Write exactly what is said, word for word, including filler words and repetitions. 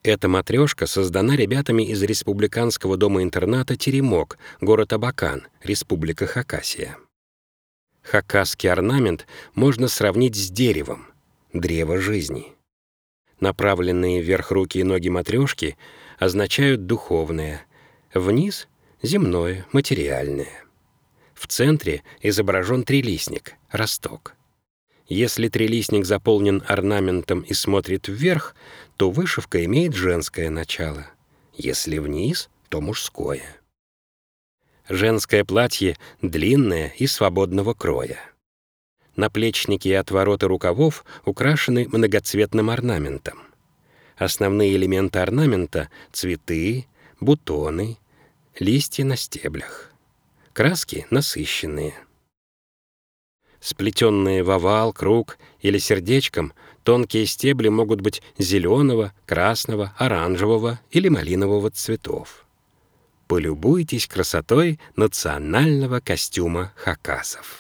Эта матрешка создана ребятами из республиканского дома-интерната «Теремок», город Абакан, Республика Хакасия. Хакасский орнамент можно сравнить с деревом, древо жизни. Направленные вверх руки и ноги матрешки означают духовное, вниз — земное, материальное. В центре изображен трилистник, росток. Если трилистник заполнен орнаментом и смотрит вверх, то вышивка имеет женское начало. Если вниз, то мужское. Женское платье длинное и свободного кроя. Наплечники и отвороты рукавов украшены многоцветным орнаментом. Основные элементы орнамента — цветы, бутоны, листья на стеблях. Краски насыщенные. Сплетенные в овал, круг или сердечком, тонкие стебли могут быть зеленого, красного, оранжевого или малинового цветов. Полюбуйтесь красотой национального костюма хакасов.